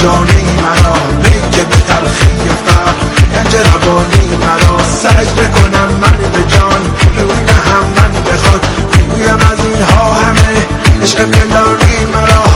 جانی مرا، میگه به تلخی فقر گنج روانی مرا. سجده کنم من به جان، روی هم من بخواد، میگویم از اینها همه عشق پنهانی مرا.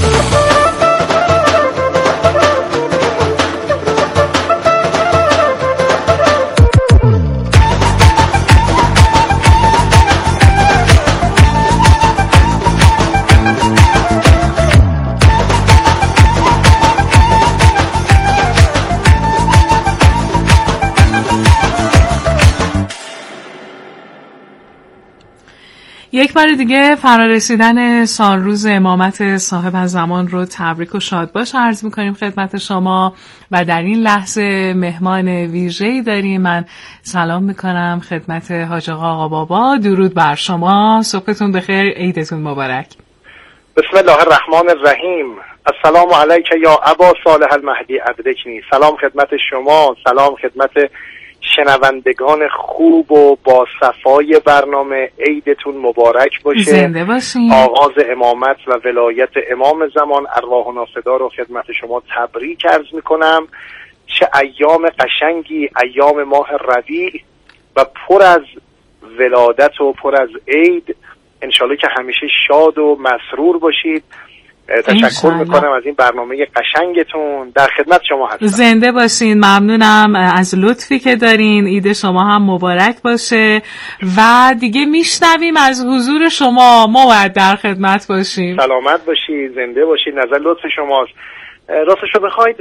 یک بار دیگه فرارسیدن سالروز امامت صاحب الزمان رو تبریک و شادباش عرض میکنیم خدمت شما و در این لحظه مهمان ویژه‌ای داریم. من سلام میکنم خدمت حاج آقا بابا. درود بر شما، صبحتون بخیر، عیدتون مبارک. بسم الله الرحمن الرحیم. السلام علیک یا ابا صالح المهدی ادرکنی. سلام خدمت شما، سلام خدمت شنوندگان خوب و با صفای برنامه. عیدتون مبارک باشه. زنده باشین. آغاز امامت و ولایت امام زمان ارواحنا فدا رو خدمت شما تبریک عرض میکنم. چه ایام قشنگی، ایام ماه ربیع و پر از ولادت و پر از عید. انشالله که همیشه شاد و مسرور باشید. تشکر میکنم از این برنامه قشنگتون. در خدمت شما هستم. زنده باشین. ممنونم از لطفی که دارین. عید شما هم مبارک باشه و دیگه میشنویم از حضور شما. ما باید در خدمت باشیم. سلامت باشید، زنده باشید. نظر لطف شماست. راستشو بخواید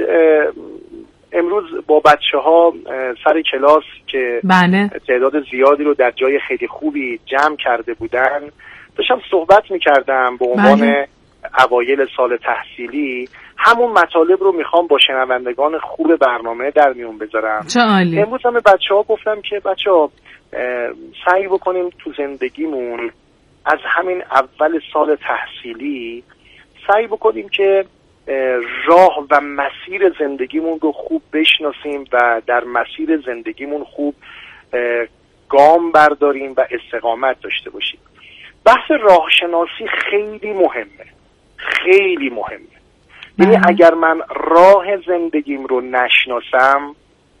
امروز با بچه ها سر کلاس که بله. تعداد زیادی رو در جای خیلی خوبی جمع کرده بودن داشتم صحبت میکردم به عنوان بله. اوایل سال تحصیلی. همون مطالب رو میخوام با شنوندگان خوب برنامه در میون بذارم. چه عالی. امروز هم به بچه ها گفتم که بچه ها سعی بکنیم تو زندگیمون از همین اول سال تحصیلی سعی بکنیم که راه و مسیر زندگیمون رو خوب بشناسیم و در مسیر زندگیمون خوب گام برداریم و استقامت داشته باشیم. بحث راهشناسی خیلی مهمه، خیلی مهمه. یعنی اگر من راه زندگیم رو نشناسم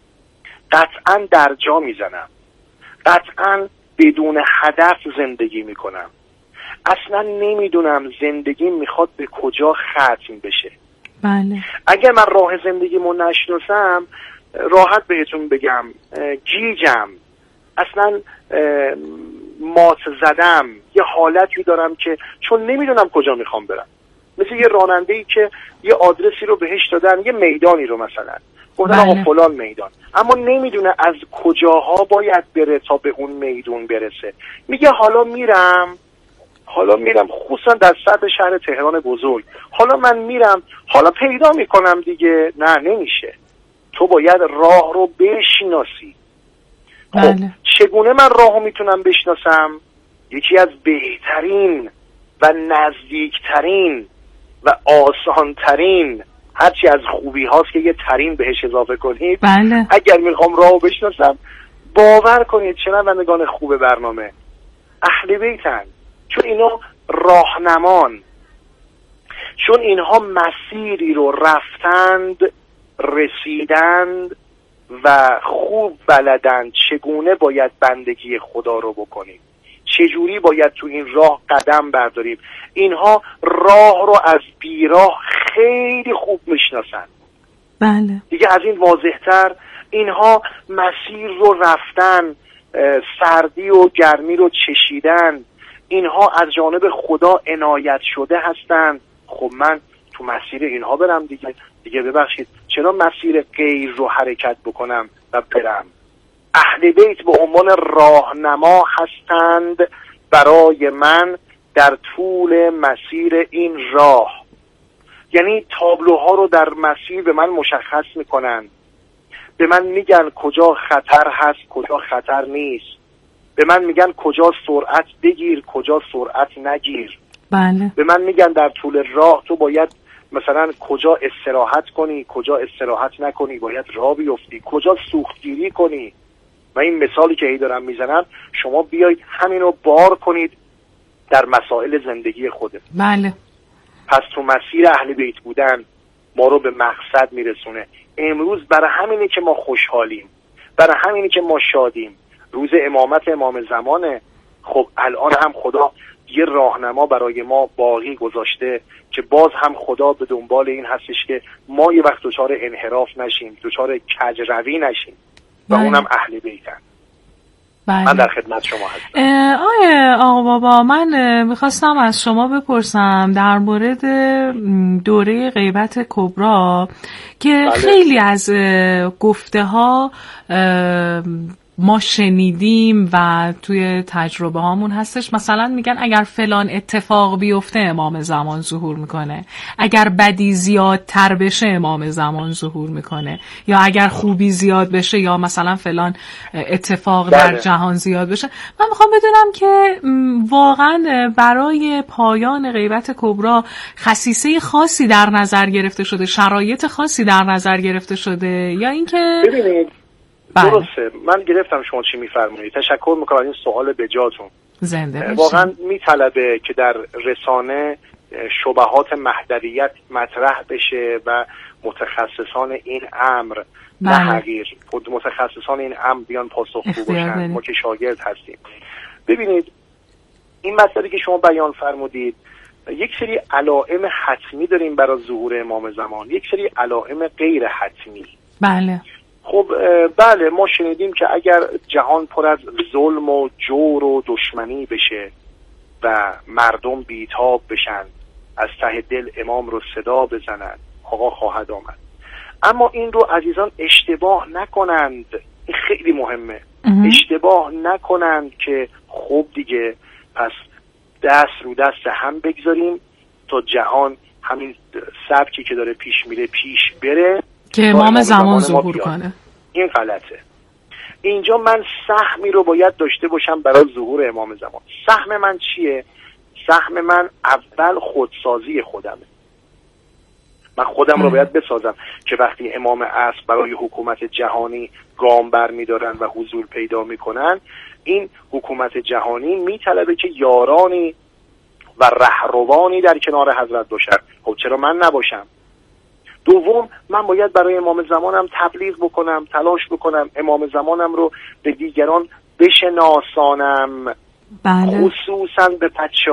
قطعا در جا میزنم، قطعا بدون هدف زندگی میکنم، اصلا نمیدونم زندگیم میخواد به کجا ختم بشه. بله. اگر من راه زندگیمو نشناسم راحت بهتون بگم گیجم، اصلا مات زدم، یه حالتی دارم که چون نمیدونم کجا میخوام برم. مثل یه راننده‌ای که یه آدرسی رو بهش دادن، یه میدانی رو مثلا گفتن آقا فلان میدان، اما نمیدونه از کجاها باید بره تا به اون میدون برسه. میگه حالا میرم خصوصا در سطح شهر تهران بزرگ، حالا من میرم، حالا پیدا میکنم دیگه. نه، نمیشه. تو باید راه رو بشناسی. خب چگونه من راهو میتونم بشناسم؟ یکی از بهترین و نزدیکترین و آسانترین، هرچی از خوبی هاست که یه ترین بهش اضافه کنید. بله. اگر میخوام راهو بشناسم، باور کنید شنوندگان خوب برنامه اهل بیتن، چون اینا راهنمان، چون اینها مسیری رو رفتند، رسیدند و خوب بلدند چگونه باید بندگی خدا رو بکنیم، چجوری باید تو این راه قدم برداریم. اینها راه رو از بیراه خیلی خوب میشناسن. بله. دیگه از این واضح‌تر اینها مسیر رو رفتن، سردی و گرمی رو چشیدن، اینها از جانب خدا عنایت شده هستند. خب من تو مسیر اینها برم دیگه ببخشید چرا مسیر غیر رو حرکت بکنم و برم؟ اهل بیت به عنوان راهنما هستند برای من در طول مسیر این راه. یعنی تابلوها رو در مسیر به من مشخص میکنن، به من میگن کجا خطر هست، کجا خطر نیست، به من میگن کجا سرعت بگیر، کجا سرعت نگیر. بله. به من میگن در طول راه تو باید مثلا کجا استراحت کنی، کجا استراحت نکنی، باید راه بیفتی، کجا سوختگیری کنی. و این مثالی که ای دارم میزنم شما بیایید همینو بار کنید در مسائل زندگی خودت. بله. پس تو مسیر اهل بیت بودن ما رو به مقصد میرسونه. امروز برای همینه که ما خوشحالیم، برای همینه که ما شادیم. روز امامت امام زمانه. خب الان هم خدا یه راهنما برای ما باقی گذاشته که باز هم خدا به دنبال این هستش که ما یه وقت دچار انحراف نشیم، دچار کجروی نشیم و اونم اهل بیتن. بله. من در خدمت شما هستم. آقا بابا، من میخواستم از شما بپرسم در مورد دوره غیبت کبری که بله. خیلی از گفته ها ما شنیدیم و توی تجربه هامون هستش. مثلا میگن اگر فلان اتفاق بیفته امام زمان ظهور میکنه، اگر بدی زیادتر بشه امام زمان ظهور میکنه، یا اگر خوبی زیاد بشه یا مثلا فلان اتفاق در جهان زیاد بشه. من میخوام بدونم که واقعا برای پایان غیبت کبری خصیصه خاصی در نظر گرفته شده، شرایط خاصی در نظر گرفته شده، یا اینکه ببینید درسته. من گرفتم شما چی میفرمایید. تشکر میکنم از این سوال بجاتون. زنده باشید. واقعا میطلبه که در رسانه شبهات مهدویت مطرح بشه و متخصصان این امر تغییر، متخصصان این امر بیان پاسخگو باشن. ما که شاگرد هستیم. ببینید این مسئله که شما بیان فرمودید، یک سری علائم حتمی داریم برای ظهور امام زمان، یک سری علائم غیر حتمی. بله. خب بله، ما شنیدیم که اگر جهان پر از ظلم و جور و دشمنی بشه و مردم بیتاب بشن، از ته دل امام رو صدا بزنن، آقا خواهد آمد. اما این رو عزیزان اشتباه نکنند، این خیلی مهمه. اشتباه نکنند که خب دیگه پس دست رو دست هم بگذاریم تا جهان همین سبکی که داره پیش میره پیش بره که امام زمان ظهور کنه. این غلطه. اینجا من سهمی رو باید داشته باشم برای ظهور امام زمان. سهم من چیه؟ سهم من اول خودسازی خودمه. من خودم رو باید بسازم که وقتی امام عصر برای حکومت جهانی گام بر می‌دارن و حضور پیدا میکنن، این حکومت جهانی میطلبه که یارانی و رهروانی در کنار حضرت باشن. خب چرا من نباشم؟ دوم، من باید برای امام زمانم تبلیغ بکنم، تلاش بکنم امام زمانم رو به دیگران بشناسانم. بله. خصوصا به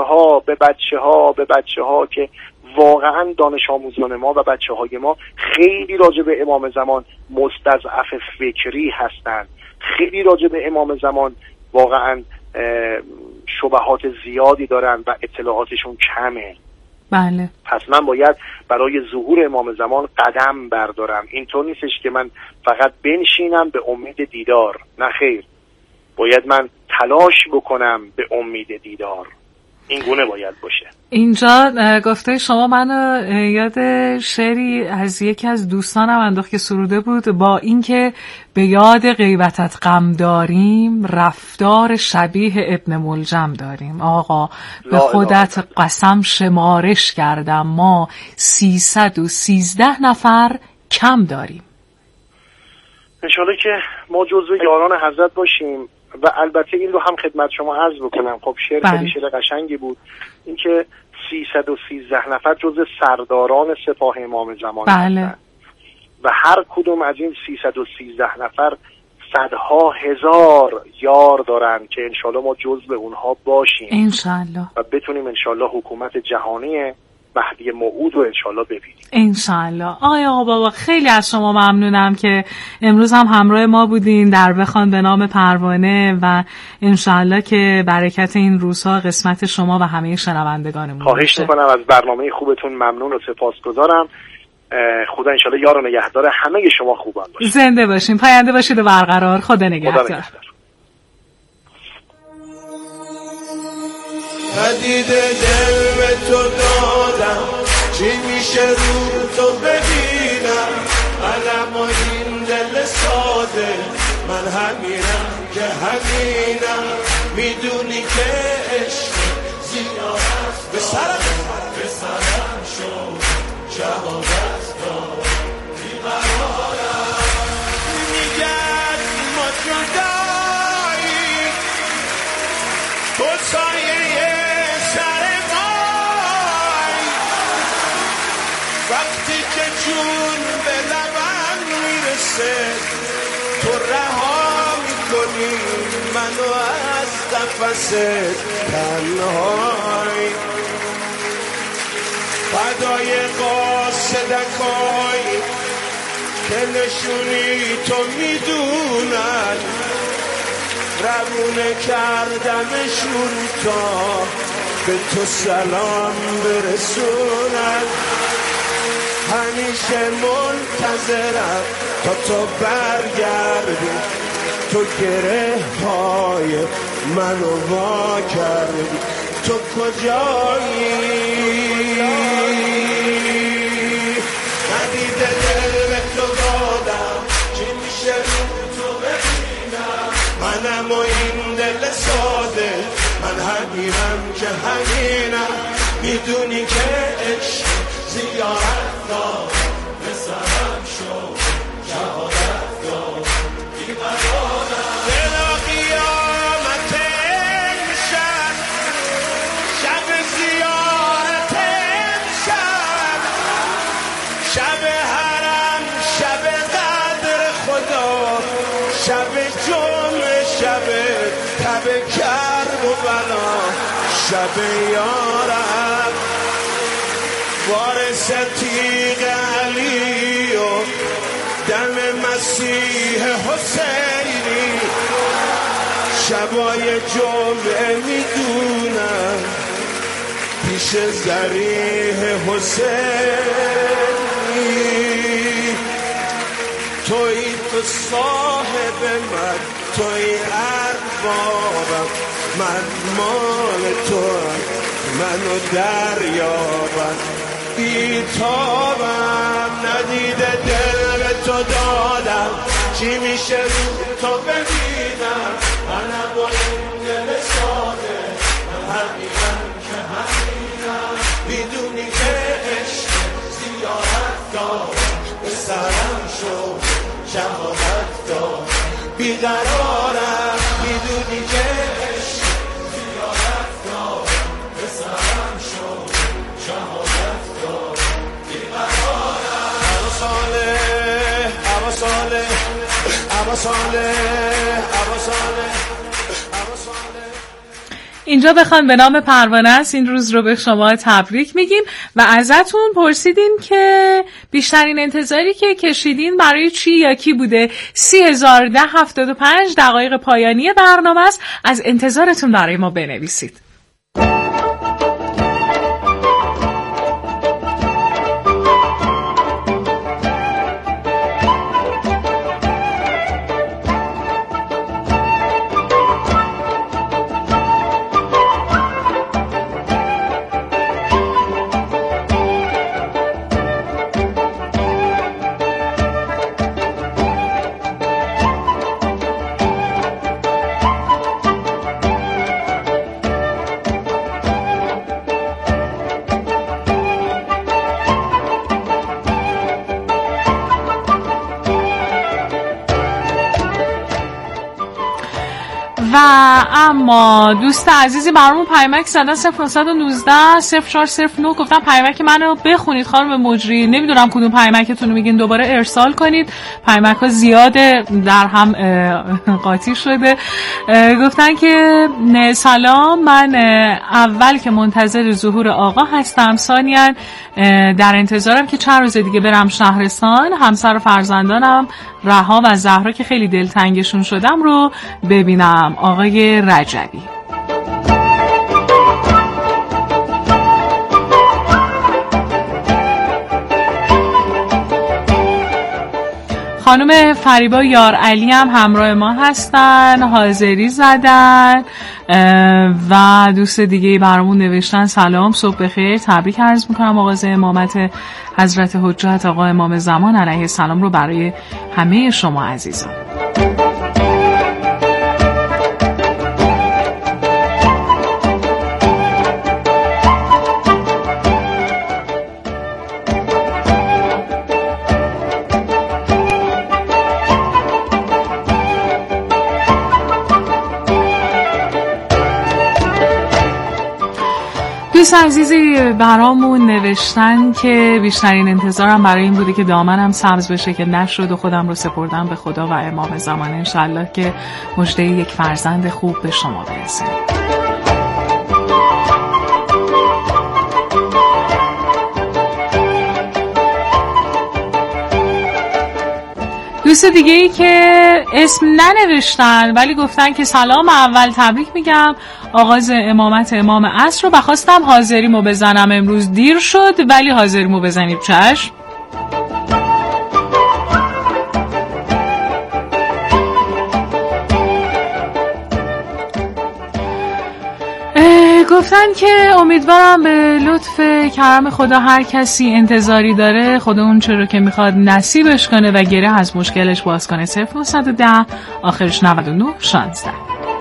بچه ها که واقعا دانش آموزان ما و بچه های ما خیلی راجع به امام زمان مستضعف فکری هستند، خیلی راجع به امام زمان واقعا شبهات زیادی دارن و اطلاعاتشون کمه. بله. پس من باید برای ظهور امام زمان قدم بردارم. اینطور نیستش که من فقط بنشینم به امید دیدار، نه خیر، باید من تلاش بکنم به امید دیدار. این گونه باید باشه. اینجا گفته شما منو یاد شعری از یکی از دوستانم انداخت که سروده بود: با اینکه به یاد غیبتت غم داریم، رفتار شبیه ابن ملجم داریم. آقا به خودت قسم شمارش کردم، ما 313 نفر کم داریم. انشالله که ما جزو یاران حضرت باشیم. و البته این رو هم خدمت شما عرض بکنم، خب شعر خیلی شعر قشنگی بود، اینکه 313 نفر جزو سرداران سپاه امام زمان هستند و هر کدوم از این 313 نفر صدها هزار یار دارن که انشالله ما جزو اونها باشیم انشالله و بتونیم انشالله حکومت جهانی مهدی موعود رو انشالله ببینیم انشالله. آقا بابا خیلی از شما ممنونم که امروز هم همراه ما بودین در بخوان به نام پروانه و انشالله که برکت این روزها قسمت شما و همه شنوندگانمون. خواهش میکنم، از برنامه خوبتون ممنون و سپاسگزارم. خدا انشالله یار و نگهدار همه شما خوبان باشه. زنده باشین، پاینده باشید و برقرار. خدا نگهدار. پدید دل به تو دادم، چی میشه رو تو ببینم؟ منم و این دل ساده، من همینم که همینم، میدونی که عشق زیاد است، به سرم شد جواب است بیقرارم. میگن ما جدایی، تو سایه سر مای، وقتی که منو از قفس تنهایی فدای قاصدکای که نشونی تو میدونن روونه کردمشون تا به تو سلام برسونن همیشه منتظرم تا تو برگردی تو گره های منو وا کردی تو کجایی ندیده دل به تو دادم چی میشه تو ببینم منم و این دل ساده من همینم که همینم میدونی که عشق زیارت دار بسرم شد شهادت دار بیقرارم دلا قیامت امشب شب زیارت امشب شب حرم شب قدر خدا شب جمعه شب تب کرب و بلا شب یارم وارث تیغ علی و دم مسیح حسینی شبای جمعه میدونم پیش ذریح حسینی توی تو صاحب من توی اربابم من مال توام منو دریابم بیتابم ندیده دل به تو دادم چی میشه رو تو ببینم منم با این دل ساده من همینم که همینم میدونی که عشق زیارت دار به سرم شد شهادت دار بیقرارم میدونی که عشق زیارت دار به سرم شد شهادت دار بیقرارم ابا صالح ابا صالح اینجا بخوان به نام پروانه است این روز رو به شما تبریک میگیم و ازتون پرسیدیم که بیشترین انتظاری که کشیدین برای چی یا کی بوده. 30,075 دقایق پایانی برنامه است. از انتظارتون برای ما بنویسید. و اما دوست عزیزی برامون پیامک زدن 0919 0409 گفتن پیامک منو بخونید خانم مجری. نمیدونم کدوم پیامکتون رو میگین دوباره ارسال کنید. پیامک ها زیاده در هم قاطی شده. گفتن که سلام من اول که منتظر ظهور آقا هستم، ثانیاً در انتظارم که چند روز دیگه برم شهرستان همسر و فرزندانم رها و زهرا که خیلی دلتنگشون شدم رو ببینم. آقای رجبی. خانم فریبا یار علی هم همراه ما هستن، حاضری زدن و دوست دیگه برامون نوشتن سلام صبح بخیر، تبریک عرض میکنم آغاز امامت حضرت حجت آقا امام زمان علیه السلام رو برای همه شما عزیزان. دوست عزیزی برامون نوشتن که بیشترین انتظارم برای این بوده که دامنم سبز بشه که نشد و خودم رو سپردم به خدا و امام زمان. انشالله که مژده یک فرزند خوب به شما برسه. دوست دیگه ای که اسم ننوشتن ولی گفتن که سلام، اول تبریک میگم آغاز امامت امام عصر رو و خواستم حاضریمو بزنم. امروز دیر شد ولی حاضریمو بزنیم. چشم. گفتن که امیدوارم به لطف کرم خدا هر کسی انتظاری داره خدا اون چه رو که میخواد نصیبش کنه و گره از مشکلش باز کنه. 0910 آخرش 99 16.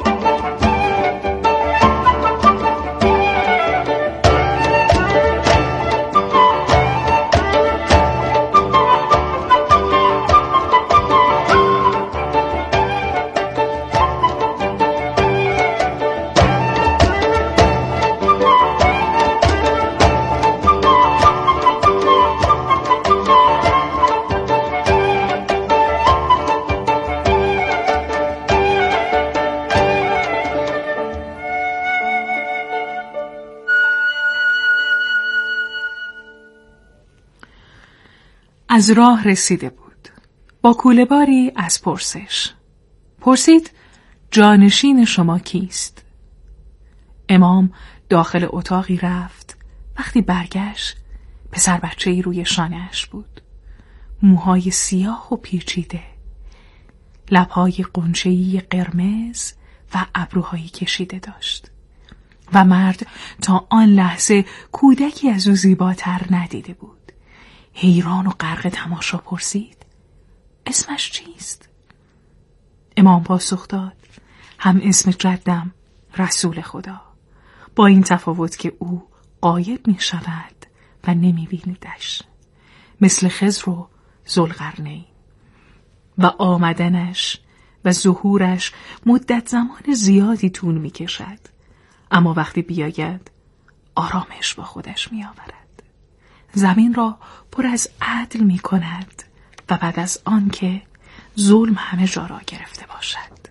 از راه رسیده بود. با کوله باری از پرسش پرسید جانشین شما کیست؟ امام داخل اتاقی رفت. وقتی برگشت پسر بچه‌ای روی شانه‌اش بود. موهای سیاه و پیچیده، لب‌های غنچه‌ای قرمز و ابروهایی کشیده داشت و مرد تا آن لحظه کودکی از او زیباتر ندیده بود. حیران و غرق تماشا پرسید اسمش چیست؟ امام پاسخ داد هم اسم جدم رسول خدا، با این تفاوت که او غایب می شود و نمی بینیدش، مثل خضر و ذوالقرنین، و آمدنش و ظهورش مدت زمان زیادی طول می کشد، اما وقتی بیاید آرامش با خودش می آورد. زمین را پر از عدل می کند و بعد از آن که ظلم همه جا را گرفته باشد.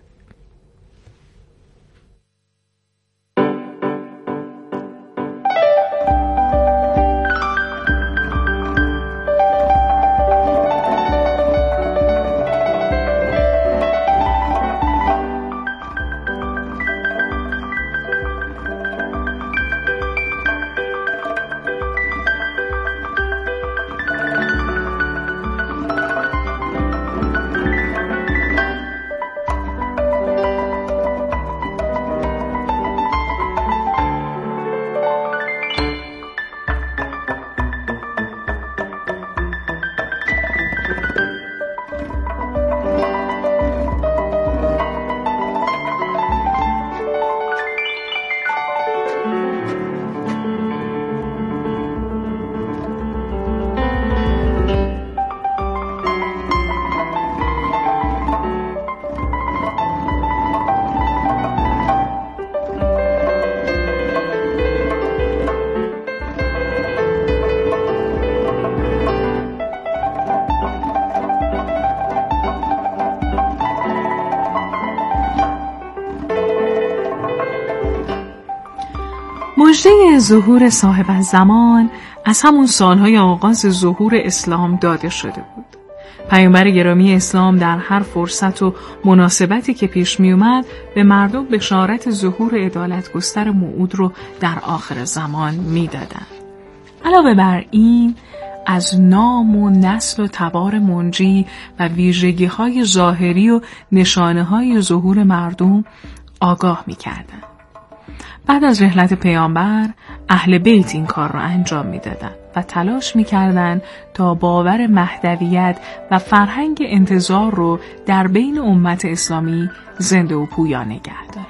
مژده ظهور صاحب الزمان از همون سالهای آغاز ظهور اسلام داده شده بود. پیامبر گرامی اسلام در هر فرصت و مناسبتی که پیش می اومد به مردم بشارت ظهور عدالتگستر موعود رو در آخر زمان می دادن. علاوه بر این از نام و نسل و تبار منجی و ویژگی‌های ظاهری و نشانه‌های ظهور مردم آگاه می کردن. بعد از رحلت پیامبر اهل بیت این کار را انجام می‌دادند و تلاش می‌کردند تا باور مهدویت و فرهنگ انتظار رو در بین امت اسلامی زنده و پویا نگه دارند.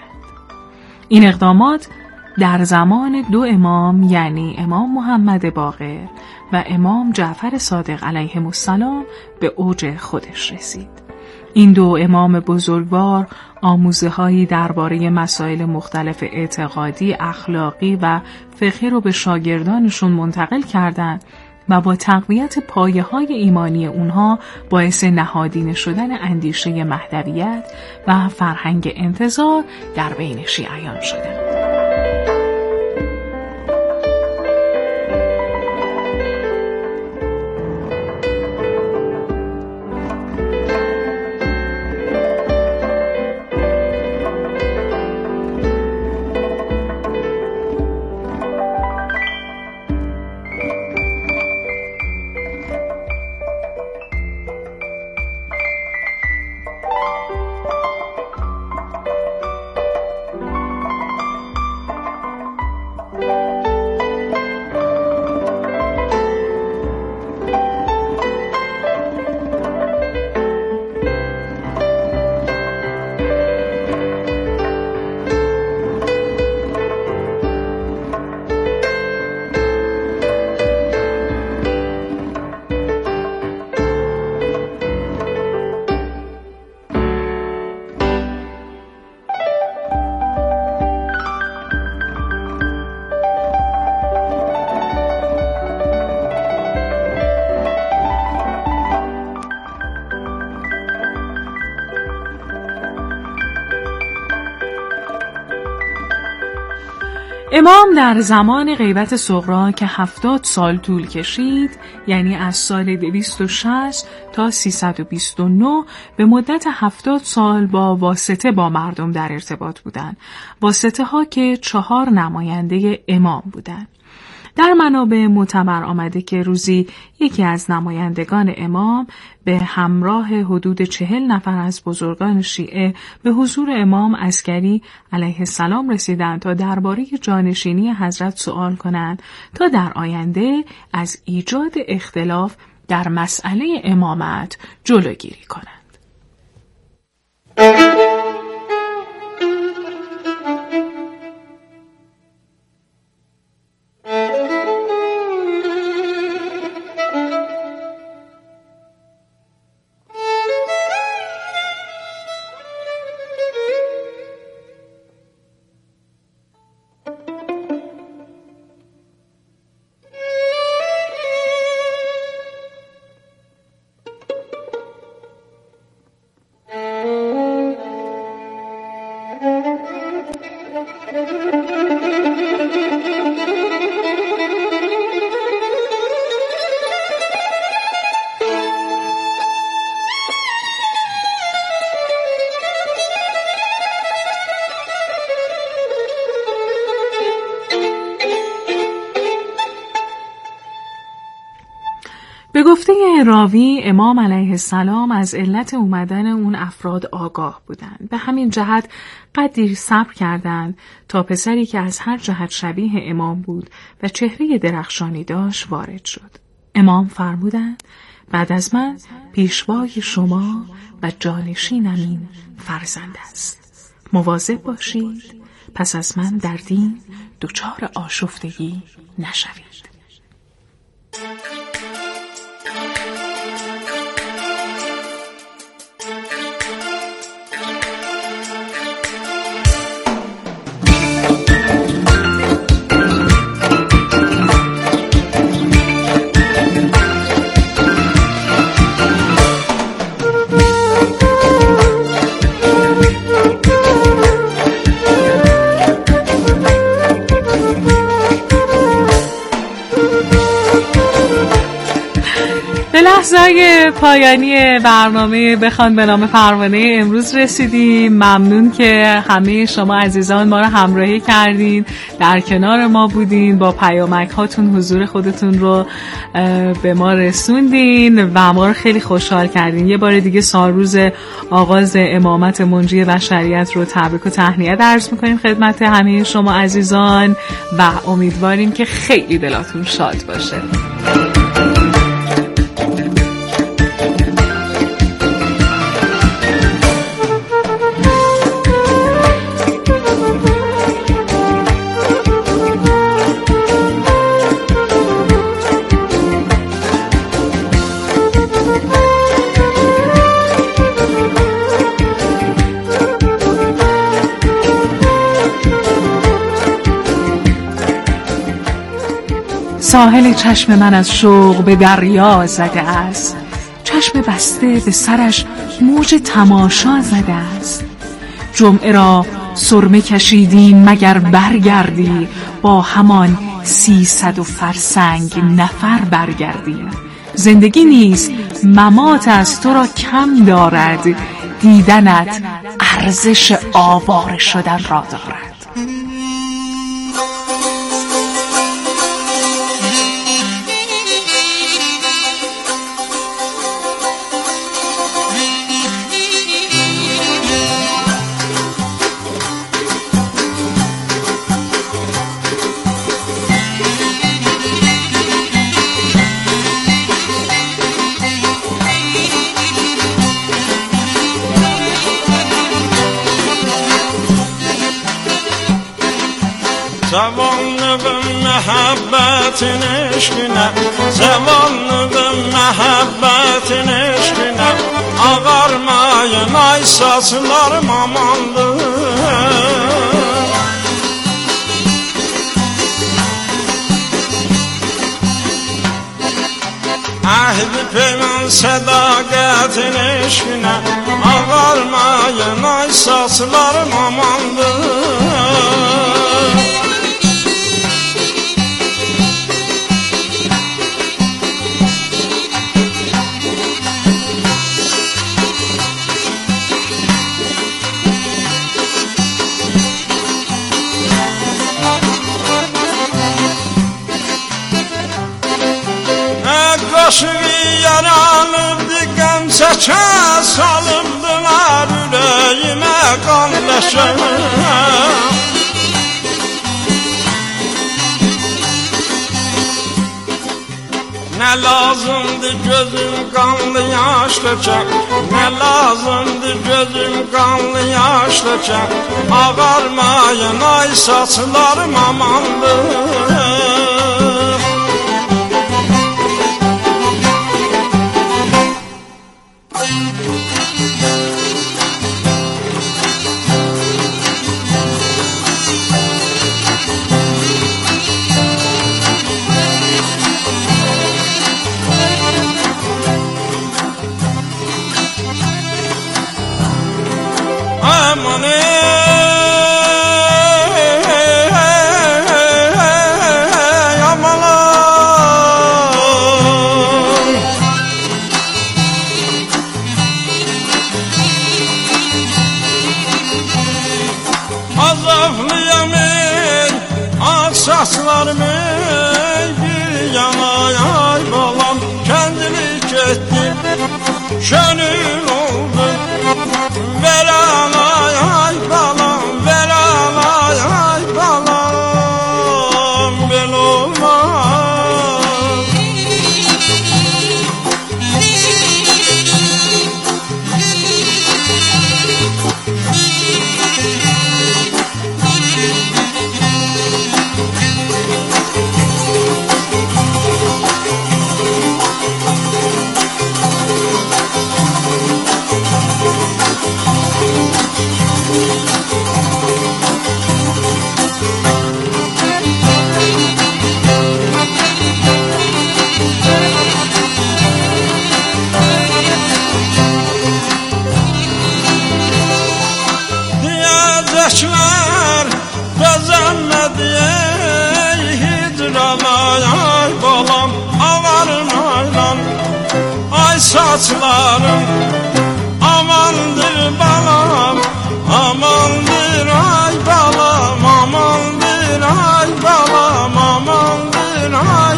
این اقدامات در زمان دو امام، یعنی امام محمد باقر و امام جعفر صادق علیهم السلام، به اوج خودش رسید این دو امام بزرگوار آموزه‌هایی درباره مسائل مختلف اعتقادی، اخلاقی و فقهی رو به شاگردانشون منتقل کردند و با تقویت پایه‌های ایمانی اونها باعث نهادینه شدن اندیشه مهدویت و فرهنگ انتظار در بین شیعیان شدند. امام در زمان غیبت صغرا که 70 سال طول کشید، یعنی از سال 260 تا 329 به مدت 70 سال با واسطه با مردم در ارتباط بودند. واسطه ها که 4 نماینده امام بودند. در منابع معتبر آمده که روزی یکی از نمایندگان امام به همراه حدود 40 نفر از بزرگان شیعه به حضور امام عسکری علیه السلام رسیدند تا درباره جانشینی حضرت سؤال کنند تا در آینده از ایجاد اختلاف در مسئله امامت جلوگیری کنند. به گفته راوی امام علیه السلام از علت اومدن اون افراد آگاه بودند. به همین جهت قدری صبر کردند تا پسری که از هر جهت شبیه امام بود و چهره درخشانی داشت وارد شد. امام فرمودند بعد از من پیشوای شما و جانشینم این فرزند است. مواظب باشید پس از من در دین دچار آشفتگی نشوید. لحظه‌های پایانی برنامه بخوان به نام پروانه امروز رسیدیم. ممنون که همه شما عزیزان ما رو همراهی کردین، در کنار ما بودین، با پیامک هاتون حضور خودتون رو به ما رسوندین و ما رو خیلی خوشحال کردین. یه بار دیگه سالروز آغاز امامت منجی بشریت رو تبریک و تهنیت عرض می‌کنیم خدمت همه شما عزیزان و امیدواریم که خیلی دلاتون شاد باشه. ساحل چشم من از شوق به دریا زده است، چشم بسته به سرش موج تماشا زده است. جمعه را سرمه کشیدیم مگر برگردی، با همان 300 فرسنگ نفر برگردیم. زندگی نیست ممات از تو را کم دارد، دیدنت ارزش آواره شدن را دارد. Zavallı məhəbbətin eşqinə, zavallı məhəbbətin eşqinə, ağarmayın ay saçlarım amandır. Əhd-i peyman sədaqətin eşqinə, ağarmayın ay saçlarım amandır. Aşığı yaralıbdı, qəm çəkə salıbdılar ürəyimə qan leşə. Nə lazımdı gözüm qanlı yaş dökə, nə lazımdı gözüm qanlı yaş dökə, ağarmayın ay saçlarım amandır. Aman ey amalar, azaflıyam ey ağ saçlarım ey, bir yana ay balam kendilik etti, şönül oldu. Ver alay ay balam, ver alay ay balam, bel olmaz. Diyecekler bezenmedi ey hicrana ay balam, ağarım aylan ay saçlarım, amandır balam, amandır ay balam, amandır ay balam, amandır ay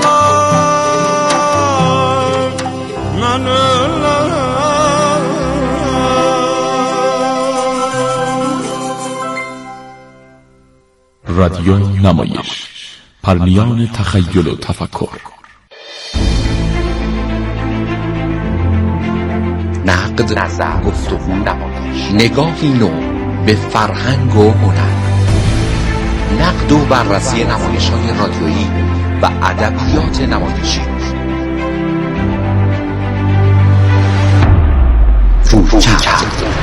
balam, mən öləm. رادیو نمایش، پرمیان تخیل و تفکر. نقد، نظر، گفتگو، نمایش، نگاهی نو به فرهنگ و هنر، نقد و بررسی نمایش‌های رادیویی و ادبیات نمایشی. فوچر